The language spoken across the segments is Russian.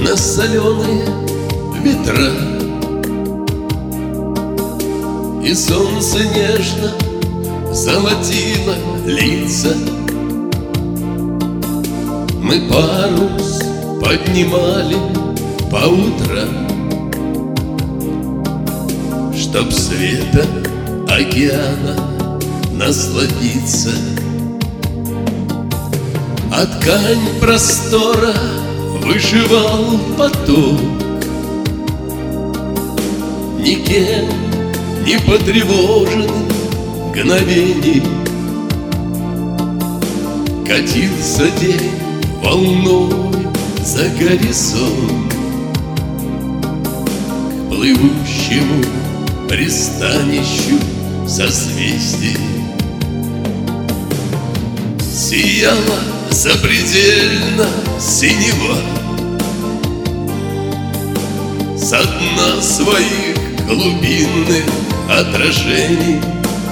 на соленые ветра, и солнце нежно золотило лица. Мы парус поднимали по утрам, чтоб света океана насладиться. А ткань простора вышивал поток, никем не потревожен мгновений. Катился день волной за горизонт к плывущему пристанищу созвездий. Сияла запредельно синева со дна своих глубинных отражений.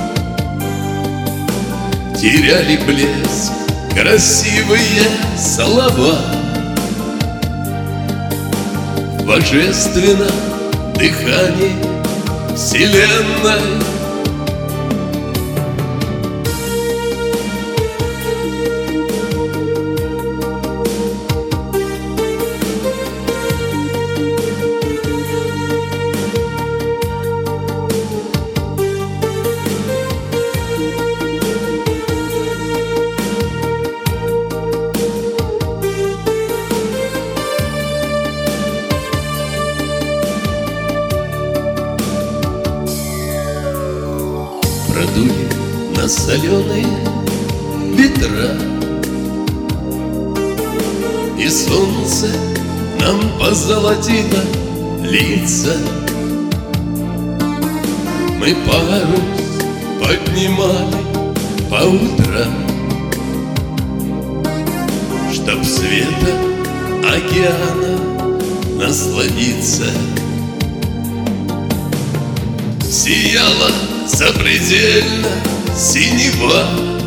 Теряли блеск красивые слова в божественном дыхании вселенной. Продули на соленые ветра, и солнце нам позолотило лица. Мы парус поднимали по утрам, чтоб света океана насладиться. Сияла запредельно синева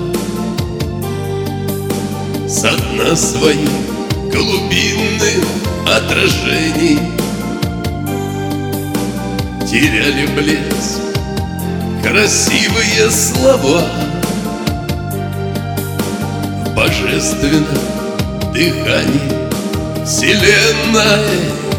со дна своих глубинных отражений. Теряли блеск красивые слова в божественном дыхании вселенной.